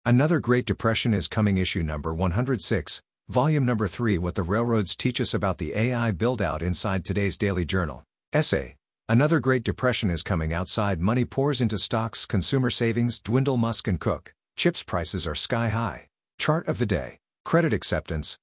Another Great Depression is coming. Issue number 106, volume number 3. What the Railroads Teach Us About the AI Build-Out inside today's Daily Journal. Essay. Another Great Depression is coming. Outside money pours into stocks, consumer savings dwindle. Musk and Cook. Chips prices are sky high. Chart of the day. Credit acceptance,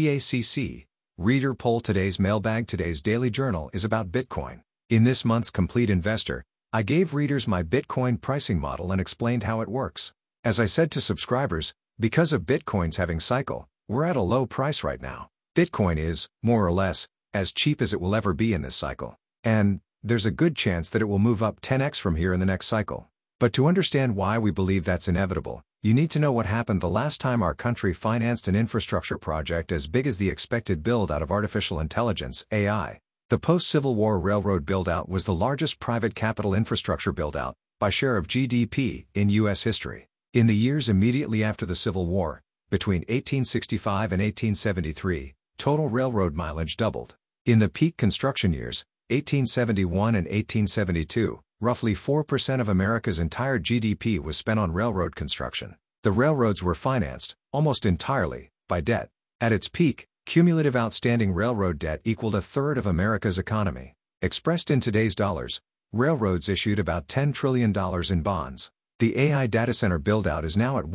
CACC. Reader poll. Today's mailbag. Today's Daily Journal is about Bitcoin. In this month's Complete Investor, I gave readers my Bitcoin pricing model and explained how it works. As I said to subscribers, because of Bitcoin's having cycle, we're at a low price right now. Bitcoin is, more or less, as cheap as it will ever be in this cycle. And there's a good chance that it will move up 10x from here in the next cycle. But to understand why we believe that's inevitable, you need to know what happened the last time our country financed an infrastructure project as big as the expected build-out of artificial intelligence, AI. The post-Civil War railroad build-out was the largest private capital infrastructure build-out, by share of GDP, in U.S. history. In the years immediately after the Civil War, between 1865 and 1873, total railroad mileage doubled. In the peak construction years, 1871 and 1872, roughly 4% of America's entire GDP was spent on railroad construction. The railroads were financed, almost entirely, by debt. At its peak, cumulative outstanding railroad debt equaled a third of America's economy. Expressed in today's dollars, railroads issued about $10 trillion in bonds. The AI data center build-out is now at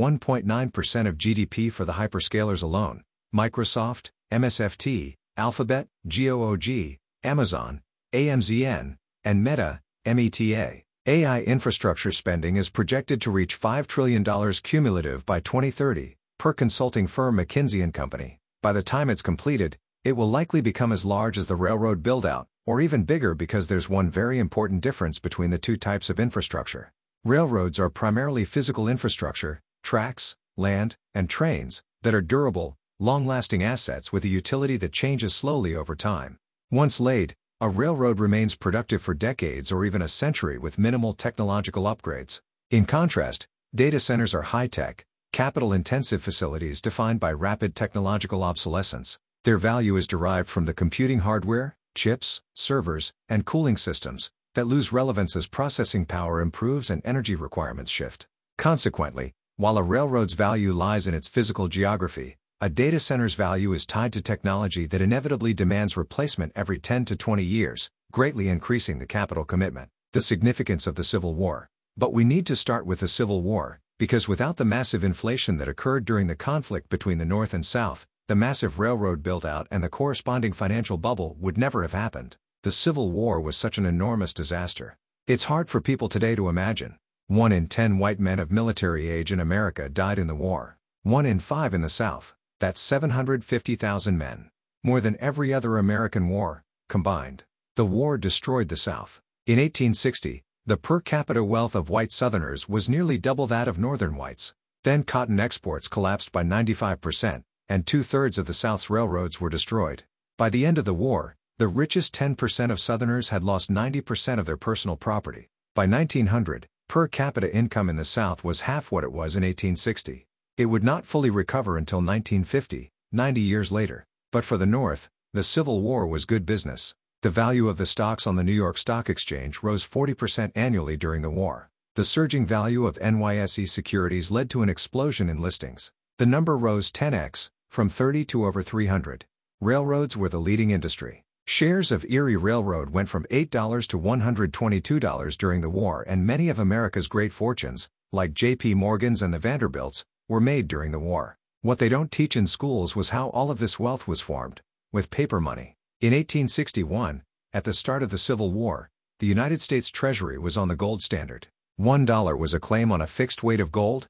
1.9% of GDP for the hyperscalers alone. Microsoft, MSFT, Alphabet, GOOG, Amazon, AMZN, and Meta, META. AI infrastructure spending is projected to reach $5 trillion cumulative by 2030, per consulting firm McKinsey & Company. By the time it's completed, it will likely become as large as the railroad build-out, or even bigger because there's one very important difference between the two types of infrastructure. Railroads are primarily physical infrastructure, tracks, land, and trains, that are durable, long-lasting assets with a utility that changes slowly over time. Once laid, a railroad remains productive for decades or even a century with minimal technological upgrades. In contrast, data centers are high-tech, capital-intensive facilities defined by rapid technological obsolescence. Their value is derived from the computing hardware, chips, servers, and cooling systems, that lose relevance as processing power improves and energy requirements shift. Consequently, while a railroad's value lies in its physical geography, a data center's value is tied to technology that inevitably demands replacement every 10 to 20 years, greatly increasing the capital commitment. The significance of the Civil War. But we need to start with the Civil War, because without the massive inflation that occurred during the conflict between the North and South, the massive railroad build-out and the corresponding financial bubble would never have happened. The Civil War was such an enormous disaster. It's hard for people today to imagine. 1 in 10 white men of military age in America died in the war. 1 in 5 in the South. That's 750,000 men. More than every other American war, combined. The war destroyed the South. In 1860, the per capita wealth of white Southerners was nearly double that of Northern whites. Then cotton exports collapsed by 95%, and 2/3 of the South's railroads were destroyed. By the end of the war, the richest 10% of Southerners had lost 90% of their personal property. By 1900, per capita income in the South was half what it was in 1860. It would not fully recover until 1950, 90 years later. But for the North, the Civil War was good business. The value of the stocks on the New York Stock Exchange rose 40% annually during the war. The surging value of NYSE securities led to an explosion in listings. The number rose 10x, from 30 to over 300. Railroads were the leading industry. Shares of Erie Railroad went from $8 to $122 during the war, and many of America's great fortunes, like J.P. Morgan's and the Vanderbilts, were made during the war. What they don't teach in schools was how all of this wealth was formed, with paper money. In 1861, at the start of the Civil War, the United States Treasury was on the gold standard. $1 was a claim on a fixed weight of gold,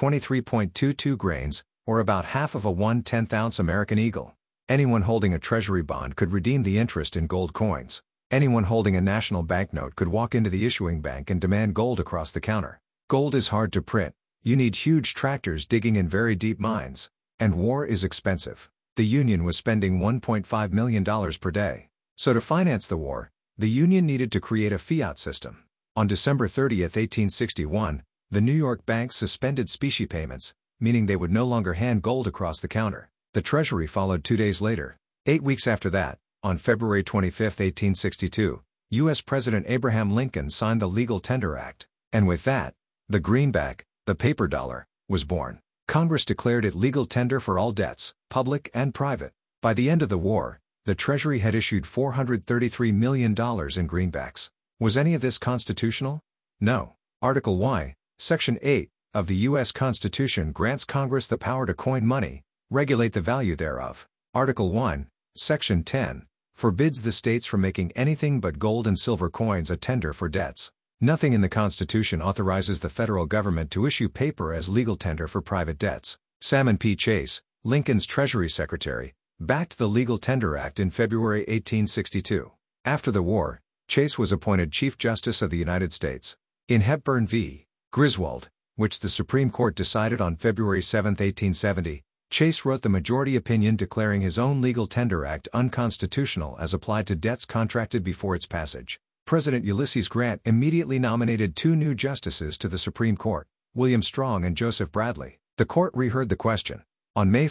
23.22 grains, or about half of a 1/10-ounce American Eagle. Anyone holding a Treasury bond could redeem the interest in gold coins. Anyone holding a national banknote could walk into the issuing bank and demand gold across the counter. Gold is hard to print. You need huge tractors digging in very deep mines. And war is expensive. The Union was spending $1.5 million per day. So to finance the war, the Union needed to create a fiat system. On December 30, 1861, the New York banks suspended specie payments, meaning they would no longer hand gold across the counter. The Treasury followed 2 days later. 8 weeks after that, on February 25, 1862, U.S. President Abraham Lincoln signed the Legal Tender Act. And with that, the greenback, the paper dollar, was born. Congress declared it legal tender for all debts, public and private. By the end of the war, the Treasury had issued $433 million in greenbacks. Was any of this constitutional? No. Article Y, Section 8, of the U.S. Constitution grants Congress the power to coin money, regulate the value thereof. Article 1, Section 10, forbids the states from making anything but gold and silver coins a tender for debts. Nothing in the Constitution authorizes the federal government to issue paper as legal tender for private debts. Salmon P. Chase, Lincoln's Treasury Secretary, backed the Legal Tender Act in February 1862. After the war, Chase was appointed Chief Justice of the United States. In Hepburn v. Griswold, which the Supreme Court decided on February 7, 1870, Chase wrote the majority opinion declaring his own Legal Tender Act unconstitutional as applied to debts contracted before its passage. President Ulysses Grant immediately nominated two new justices to the Supreme Court, William Strong and Joseph Bradley. The court reheard the question. On May 1,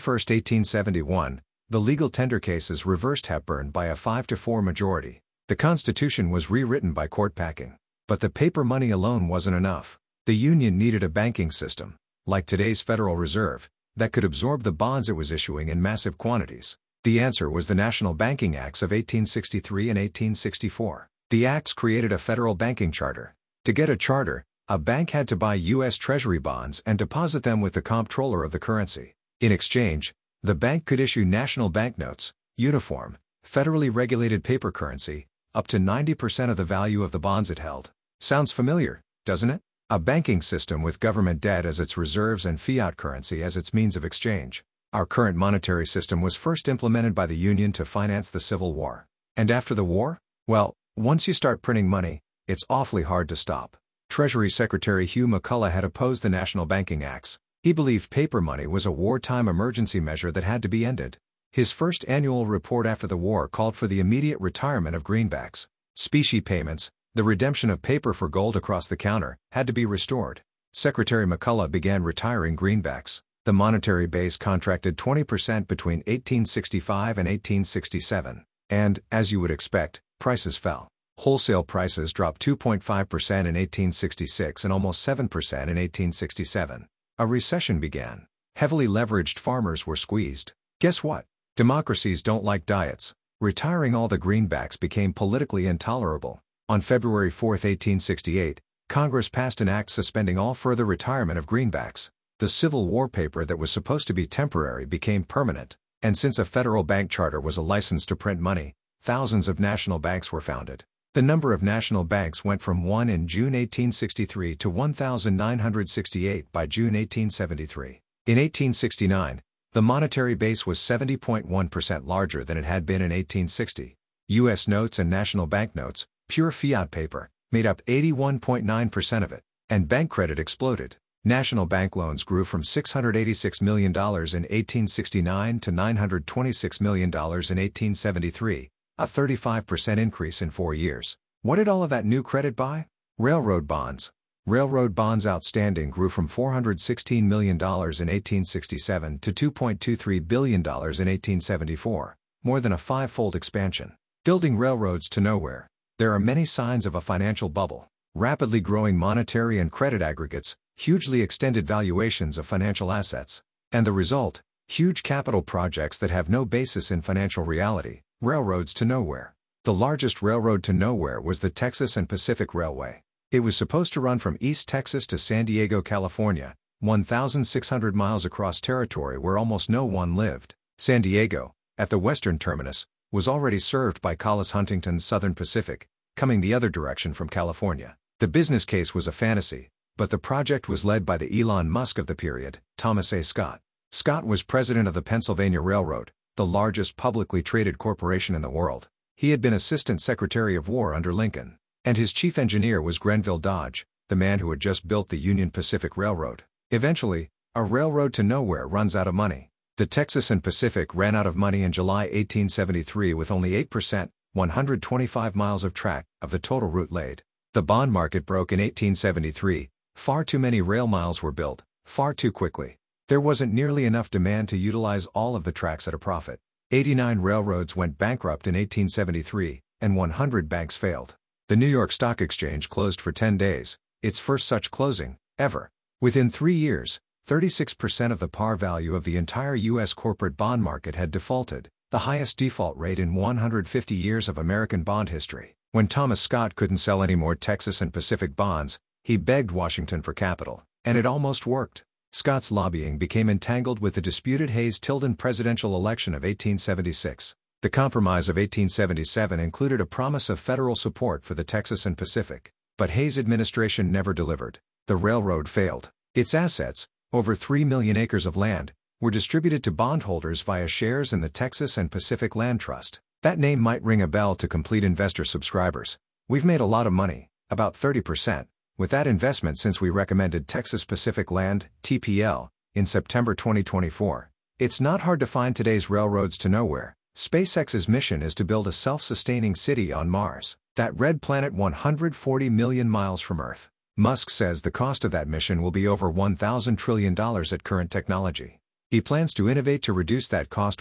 1871, the legal tender cases reversed Hepburn by a 5-4 majority. The Constitution was rewritten by court packing. But the paper money alone wasn't enough. The Union needed a banking system, like today's Federal Reserve, that could absorb the bonds it was issuing in massive quantities. The answer was the National Banking Acts of 1863 and 1864. The acts created a federal banking charter. To get a charter, a bank had to buy U.S. Treasury bonds and deposit them with the comptroller of the currency. In exchange, the bank could issue national banknotes, uniform, federally regulated paper currency, up to 90% of the value of the bonds it held. Sounds familiar, doesn't it? A banking system with government debt as its reserves and fiat currency as its means of exchange. Our current monetary system was first implemented by the Union to finance the Civil War. And after the war? Well, once you start printing money, it's awfully hard to stop. Treasury Secretary Hugh McCulloch had opposed the National Banking Acts. He believed paper money was a wartime emergency measure that had to be ended. His first annual report after the war called for the immediate retirement of greenbacks. Specie payments, the redemption of paper for gold across the counter, had to be restored. Secretary McCulloch began retiring greenbacks. The monetary base contracted 20% between 1865 and 1867. And, as you would expect, prices fell. Wholesale prices dropped 2.5% in 1866 and almost 7% in 1867. A recession began. Heavily leveraged farmers were squeezed. Guess what? Democracies don't like diets. Retiring all the greenbacks became politically intolerable. On February 4, 1868, Congress passed an act suspending all further retirement of greenbacks. The Civil War paper that was supposed to be temporary became permanent. And since a federal bank charter was a license to print money, thousands of national banks were founded. The number of national banks went from 1 in June 1863 to 1,968 by June 1873. In 1869, the monetary base was 70.1% larger than it had been in 1860. U.S. notes and national banknotes, pure fiat paper, made up 81.9% of it, and bank credit exploded. National bank loans grew from $686 million in 1869 to $926 million in 1873, a 35% increase in 4 years. What did all of that new credit buy? Railroad bonds. Railroad bonds outstanding grew from $416 million in 1867 to $2.23 billion in 1874, more than a five-fold expansion. Building railroads to nowhere. There are many signs of a financial bubble. Rapidly growing monetary and credit aggregates, hugely extended valuations of financial assets. And the result? Huge capital projects that have no basis in financial reality, railroads to nowhere. The largest railroad to nowhere was the Texas and Pacific Railway. It was supposed to run from East Texas to San Diego, California, 1,600 miles across territory where almost no one lived. San Diego, at the western terminus, was already served by Collis Huntington's Southern Pacific, coming the other direction from California. The business case was a fantasy, but the project was led by the Elon Musk of the period, Thomas A. Scott. Scott was president of the Pennsylvania Railroad, the largest publicly traded corporation in the world. He had been Assistant Secretary of War under Lincoln. And his chief engineer was Grenville Dodge, the man who had just built the Union Pacific Railroad. Eventually, a railroad to nowhere runs out of money. The Texas and Pacific ran out of money in July 1873 with only 8%, 125 miles of track, of the total route laid. The bond market broke in 1873, far too many rail miles were built, far too quickly. There wasn't nearly enough demand to utilize all of the tracks at a profit. 89 railroads went bankrupt in 1873, and 100 banks failed. The New York Stock Exchange closed for 10 days, its first such closing, ever. Within 3 years, 36% of the par value of the entire U.S. corporate bond market had defaulted, the highest default rate in 150 years of American bond history. When Thomas Scott couldn't sell any more Texas and Pacific bonds, he begged Washington for capital, and it almost worked. Scott's lobbying became entangled with the disputed Hayes-Tilden presidential election of 1876. The Compromise of 1877 included a promise of federal support for the Texas and Pacific, but Hayes' administration never delivered. The railroad failed. Its assets, over 3 million acres of land, were distributed to bondholders via shares in the Texas and Pacific Land Trust. That name might ring a bell to complete investor subscribers. We've made a lot of money, about 30%, with that investment since we recommended Texas Pacific Land, TPL, in September 2024. It's not hard to find today's railroads to nowhere. SpaceX's mission is to build a self-sustaining city on Mars, that red planet 140 million miles from Earth. Musk says the cost of that mission will be over $1,000 trillion at current technology. He plans to innovate to reduce that cost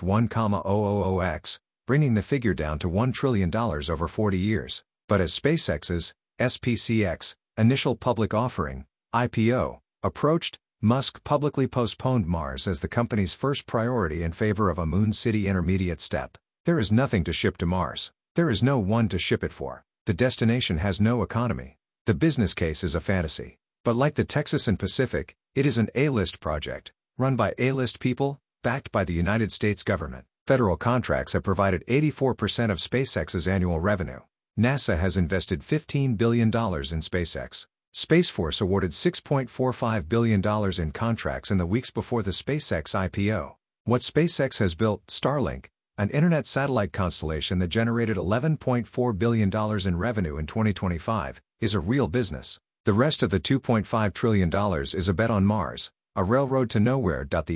1,000x, bringing the figure down to $1 trillion over 40 years. But as SpaceX's, SPCX, initial public offering, IPO, approached, Musk publicly postponed Mars as the company's first priority in favor of a Moon City intermediate step. There is nothing to ship to Mars. There is no one to ship it for. The destination has no economy. The business case is a fantasy. But like the Texas and Pacific, it is an A-list project, run by A-list people, backed by the United States government. Federal contracts have provided 84% of SpaceX's annual revenue. NASA has invested $15 billion in SpaceX. Space Force awarded $6.45 billion in contracts in the weeks before the SpaceX IPO. What SpaceX has built, Starlink, an internet satellite constellation that generated $11.4 billion in revenue in 2025, is a real business. The rest of the $2.5 trillion is a bet on Mars, a railroad to nowhere. The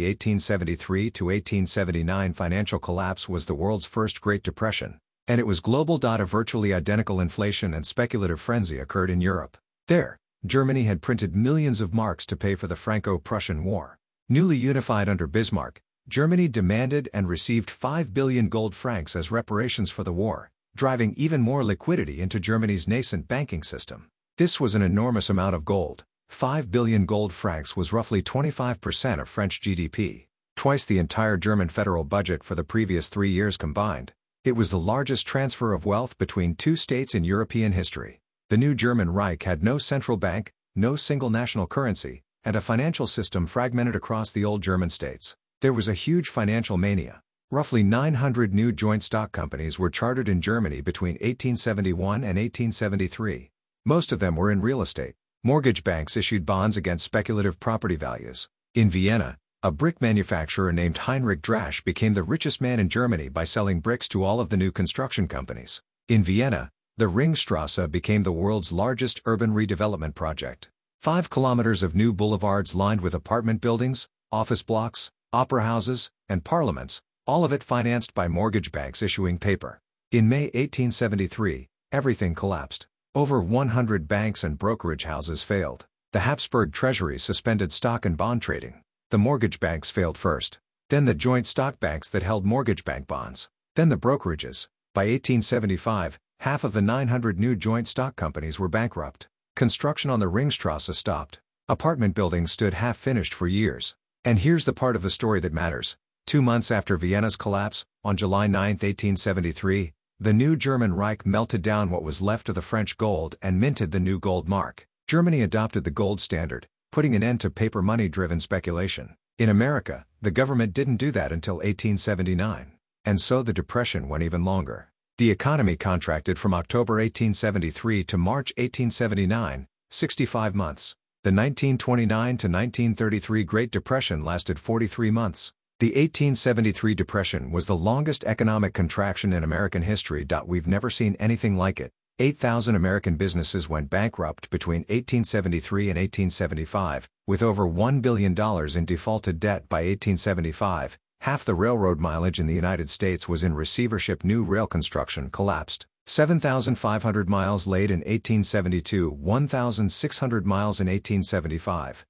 1873 to 1879 financial collapse was the world's first Great Depression, and it was global. A virtually identical inflation and speculative frenzy occurred in Europe. There, Germany had printed millions of marks to pay for the Franco-Prussian War. Newly unified under Bismarck, Germany demanded and received 5 billion gold francs as reparations for the war, driving even more liquidity into Germany's nascent banking system. This was an enormous amount of gold. 5 billion gold francs was roughly 25% of French GDP, twice the entire German federal budget for the previous 3 years combined. It was the largest transfer of wealth between two states in European history. The new German Reich had no central bank, no single national currency, and a financial system fragmented across the old German states. There was a huge financial mania. Roughly 900 new joint stock companies were chartered in Germany between 1871 and 1873. Most of them were in real estate. Mortgage banks issued bonds against speculative property values. In Vienna, a brick manufacturer named Heinrich Drasch became the richest man in Germany by selling bricks to all of the new construction companies. In Vienna, the Ringstrasse became the world's largest urban redevelopment project. 5 kilometers of new boulevards lined with apartment buildings, office blocks, opera houses, and parliaments, all of it financed by mortgage banks issuing paper. In May 1873, everything collapsed. Over 100 banks and brokerage houses failed. The Habsburg Treasury suspended stock and bond trading. The mortgage banks failed first. Then the joint stock banks that held mortgage bank bonds. Then the brokerages. By 1875, half of the 900 new joint stock companies were bankrupt. Construction on the Ringstrasse stopped. Apartment buildings stood half-finished for years. And here's the part of the story that matters. 2 months after Vienna's collapse, on July 9, 1873, the new German Reich melted down what was left of the French gold and minted the new gold mark. Germany adopted the gold standard, putting an end to paper money-driven speculation. In America, the government didn't do that until 1879. And so the Depression went even longer. The economy contracted from October 1873 to March 1879, 65 months. The 1929 to 1933 Great Depression lasted 43 months. The 1873 Depression was the longest economic contraction in American history. We've never seen anything like it. 8,000 American businesses went bankrupt between 1873 and 1875, with over $1 billion in defaulted debt by 1875. Half the railroad mileage in the United States was in receivership. New rail construction collapsed. 7,500 miles laid in 1872, 1,600 miles in 1875.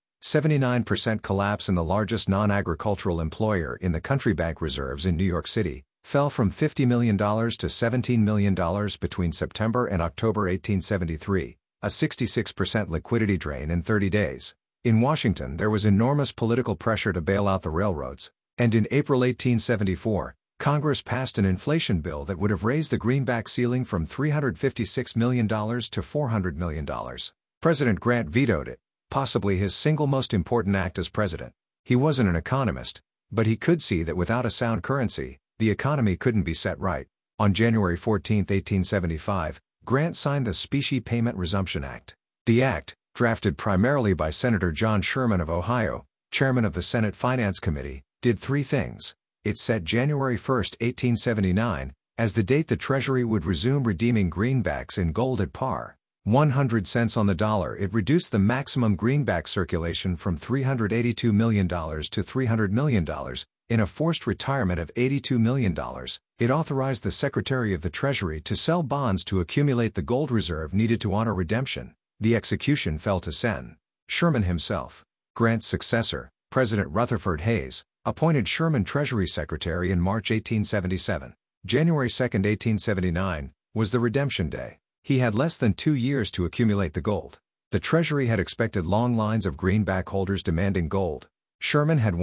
79% collapse in the largest non-agricultural employer in the country. Bank reserves in New York City fell from $50 million to $17 million between September and October 1873, a 66% liquidity drain in 30 days. In Washington there was enormous political pressure to bail out the railroads, and in April 1874, Congress passed an inflation bill that would have raised the greenback ceiling from $356 million to $400 million. President Grant vetoed it, possibly his single most important act as president. He wasn't an economist, but he could see that without a sound currency, the economy couldn't be set right. On January 14, 1875, Grant signed the Specie Payment Resumption Act. The act, drafted primarily by Senator John Sherman of Ohio, chairman of the Senate Finance Committee, did three things. It set January 1, 1879, as the date the Treasury would resume redeeming greenbacks in gold at par. 100 cents on the dollar. It reduced the maximum greenback circulation from $382 million to $300 million, in a forced retirement of $82 million. It authorized the Secretary of the Treasury to sell bonds to accumulate the gold reserve needed to honor redemption. The execution fell to Sen. Sherman himself. Grant's successor, President Rutherford Hayes, appointed Sherman Treasury Secretary in March 1877. January 2, 1879, was the redemption day. He had less than 2 years to accumulate the gold. The Treasury had expected long lines of greenback holders demanding gold. Sherman had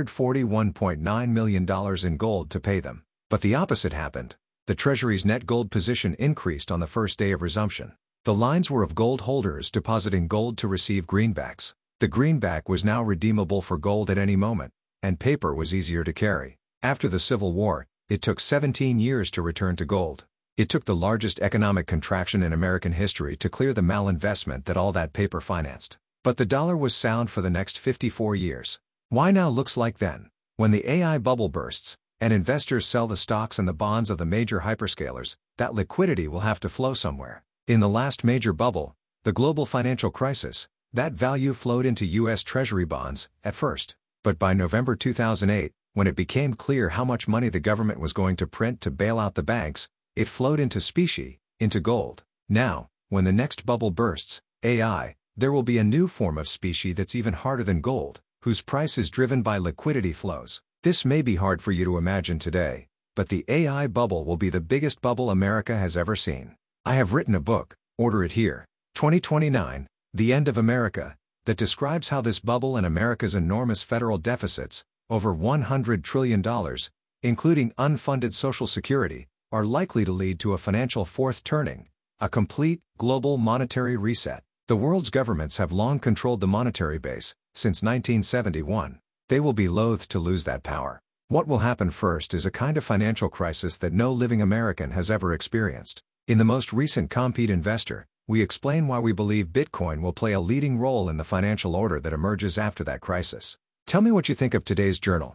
$141.9 million in gold to pay them. But the opposite happened. The Treasury's net gold position increased on the first day of resumption. The lines were of gold holders depositing gold to receive greenbacks. The greenback was now redeemable for gold at any moment, and paper was easier to carry. After the Civil War, it took 17 years to return to gold. It took the largest economic contraction in American history to clear the malinvestment that all that paper financed. But the dollar was sound for the next 54 years. Why now looks like then? When the AI bubble bursts, and investors sell the stocks and the bonds of the major hyperscalers, that liquidity will have to flow somewhere. In the last major bubble, the global financial crisis, that value flowed into U.S. Treasury bonds, at first. But by November 2008, when it became clear how much money the government was going to print to bail out the banks, it flowed into specie, into gold. Now, when the next bubble bursts, AI, there will be a new form of specie that's even harder than gold, whose price is driven by liquidity flows. This may be hard for you to imagine today, but the AI bubble will be the biggest bubble America has ever seen. I have written a book, order it here, 2029, The End of America, that describes how this bubble and America's enormous federal deficits, over $100 trillion, including unfunded Social Security, are likely to lead to a financial fourth turning, a complete, global monetary reset. The world's governments have long controlled the monetary base, since 1971. They will be loath to lose that power. What will happen first is a kind of financial crisis that no living American has ever experienced. In the most recent Compete Investor, we explain why we believe Bitcoin will play a leading role in the financial order that emerges after that crisis. Tell me what you think of today's journal.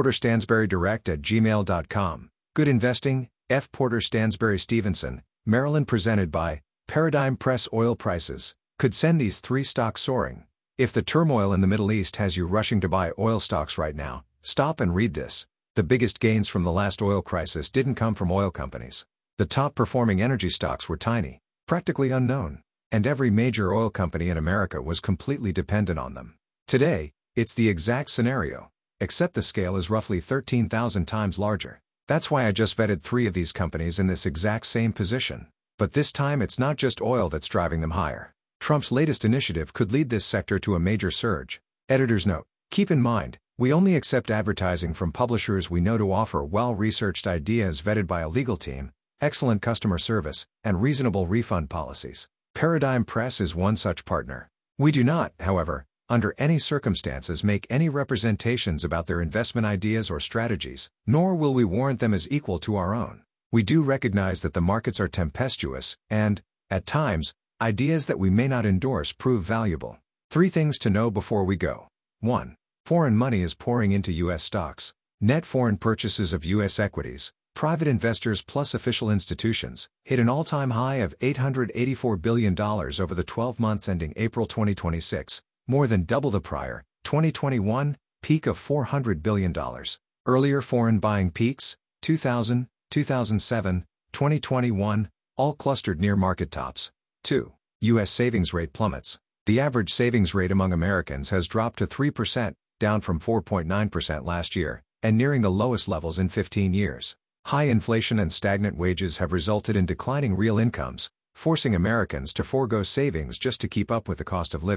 PorterStansberryDirect@gmail.com. Good investing, F. Porter Stansberry Stevenson, Maryland. Presented by Paradigm Press. Oil prices could send these three stocks soaring. If the turmoil in the Middle East has you rushing to buy oil stocks right now, stop and read this. The biggest gains from the last oil crisis didn't come from oil companies. The top-performing energy stocks were tiny, practically unknown, and every major oil company in America was completely dependent on them. Today, it's the exact scenario, except the scale is roughly 13,000 times larger. That's why I just vetted 3 of these companies in this exact same position. But this time it's not just oil that's driving them higher. Trump's latest initiative could lead this sector to a major surge. Editor's note: keep in mind, we only accept advertising from publishers we know to offer well-researched ideas vetted by a legal team, excellent customer service, and reasonable refund policies. Paradigm Press is one such partner. We do not, however, under any circumstances make any representations about their investment ideas or strategies, nor will we warrant them as equal to our own. We do recognize that the markets are tempestuous, and, at times, ideas that we may not endorse prove valuable. 3 things to know before we go. 1. Foreign money is pouring into U.S. stocks. Net foreign purchases of U.S. equities, private investors plus official institutions, hit an all-time high of $884 billion over the 12 months ending April 2026, more than double the prior, 2021, peak of $400 billion. Earlier foreign buying peaks, 2000, 2007, 2021, all clustered near market tops. 2. U.S. savings rate plummets. The average savings rate among Americans has dropped to 3%, down from 4.9% last year, and nearing the lowest levels in 15 years. High inflation and stagnant wages have resulted in declining real incomes, forcing Americans to forego savings just to keep up with the cost of living.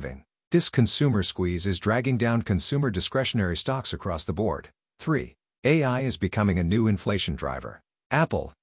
This consumer squeeze is dragging down consumer discretionary stocks across the board. 3. AI is becoming a new inflation driver. Apple,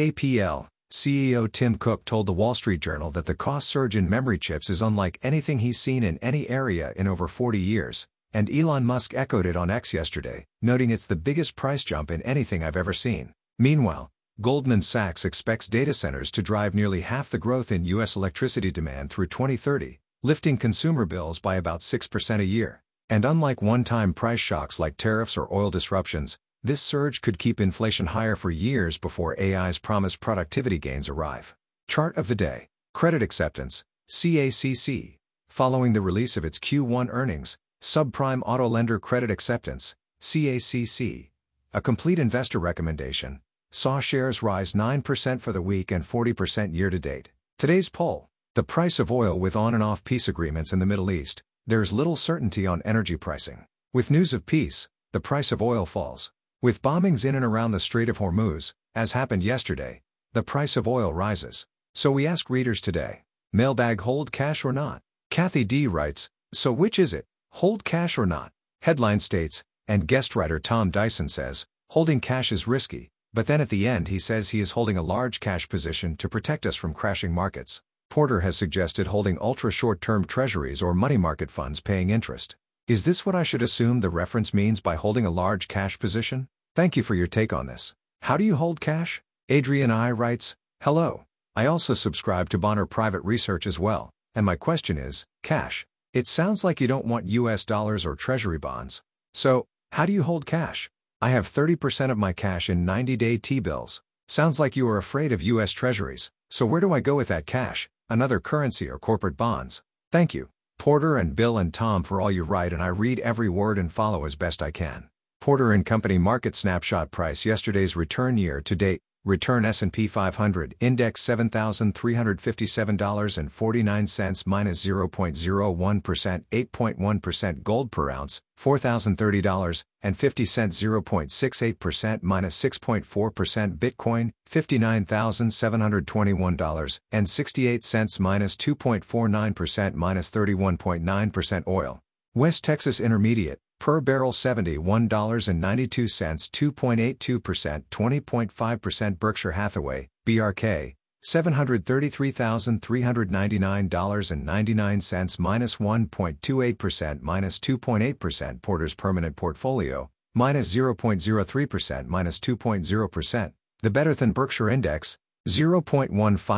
AAPL, CEO Tim Cook told the Wall Street Journal that the cost surge in memory chips is unlike anything he's seen in any area in over 40 years, and Elon Musk echoed it on X yesterday, noting it's the biggest price jump in anything I've ever seen. Meanwhile, Goldman Sachs expects data centers to drive nearly half the growth in U.S. electricity demand through 2030, lifting consumer bills by about 6% a year. And unlike one-time price shocks like tariffs or oil disruptions, this surge could keep inflation higher for years before AI's promised productivity gains arrive. Chart of the day. Credit acceptance, CACC. Following the release of its Q1 earnings, subprime auto lender credit acceptance, CACC, a complete investor recommendation, saw shares rise 9% for the week and 40% year-to-date. Today's poll. The price of oil with on and off peace agreements in the Middle East, there's little certainty on energy pricing. With news of peace, the price of oil falls. With bombings in and around the Strait of Hormuz, as happened yesterday, the price of oil rises. So we ask readers today, mailbag hold cash or not? Kathy D. writes, so which is it, hold cash or not? Headline states, and guest writer Tom Dyson says, holding cash is risky, but then at the end he says he is holding a large cash position to protect us from crashing markets. Porter has suggested holding ultra-short-term treasuries or money market funds paying interest. Is this what I should assume the reference means by holding a large cash position? Thank you for your take on this. How do you hold cash? Adrian I. writes, hello. I also subscribe to Bonner Private Research as well, and my question is, cash. It sounds like you don't want US dollars or treasury bonds. So, how do you hold cash? I have 30% of my cash in 90-day T-bills. Sounds like you are afraid of US treasuries, so where do I go with that cash? Another currency or corporate bonds? Thank you, Porter and Bill and Tom, for all you write, and I read every word and follow as best I can. Porter & Company Market Snapshot Price. Yesterday's return year to date, return S&P 500 Index $7,357.49 minus 0.01%, 8.1%. Gold per ounce, $4,030.50 0.68% minus 6.4%. Bitcoin, $59,721.68 minus 2.49% minus 31.9%. Oil, West Texas Intermediate, per barrel $71.92, 2.82%, 20.5%. Berkshire Hathaway, BRK, $733,399.99 minus 1.28% minus 2.8%. Porter's Permanent Portfolio, minus 0.03% minus 2.0%. The Better Than Berkshire Index, 0.15%,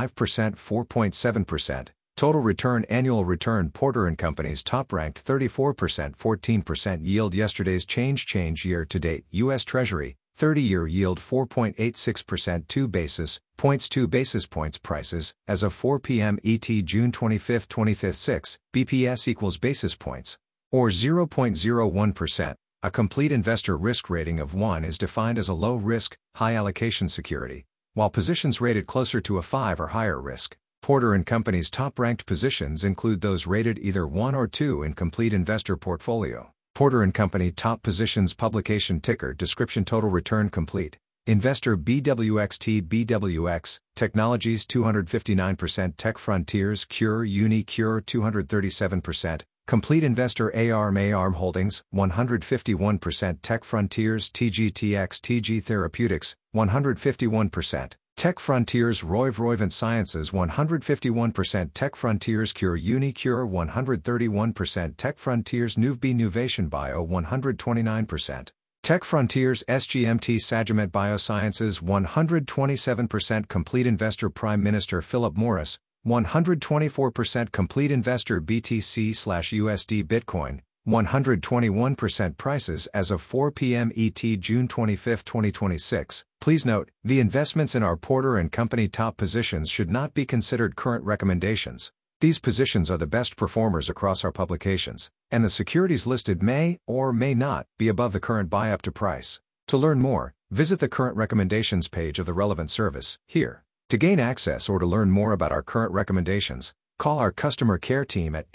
4.7%. Total return, annual return. Porter & Company's top-ranked 34%, 14% yield. Yesterday's change year to date. U.S. Treasury 30-year yield 4.86%, 2 basis points. Prices as of 4 p.m. ET June 25, 6 BPS equals basis points, or 0.01%. A complete investor risk rating of 1 is defined as a low risk, high allocation security, while positions rated closer to a 5 are higher risk. Porter & Company's top-ranked positions include those rated either 1 or 2 in Complete Investor Portfolio. Porter & Company top positions. Publication ticker description. Total return complete investor BWXT Technologies 259%, Tech Frontiers Cure Unicure 237%, Complete Investor ARM Holdings 151%, Tech Frontiers TG Therapeutics 151%. Tech Frontiers Roivant Sciences 151%, Tech Frontiers Cure Unicure 131%, Tech Frontiers Nuvation Bio 129%, Tech Frontiers SGMT Sagimet Biosciences 127%, Complete Investor Prime Minister Philip Morris 124%, Complete Investor BTC/USD Bitcoin 121%. Prices as of 4 p.m. ET June 25, 2026. Please note, the investments in our Porter & Company top positions should not be considered current recommendations. These positions are the best performers across our publications, and the securities listed may or may not be above the current buy-up to price. To learn more, visit the current recommendations page of the relevant service here. To gain access or to learn more about our current recommendations, call our customer care team at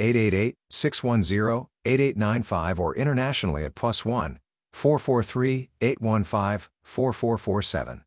888-610-8895 or internationally at +1 443 815 4447.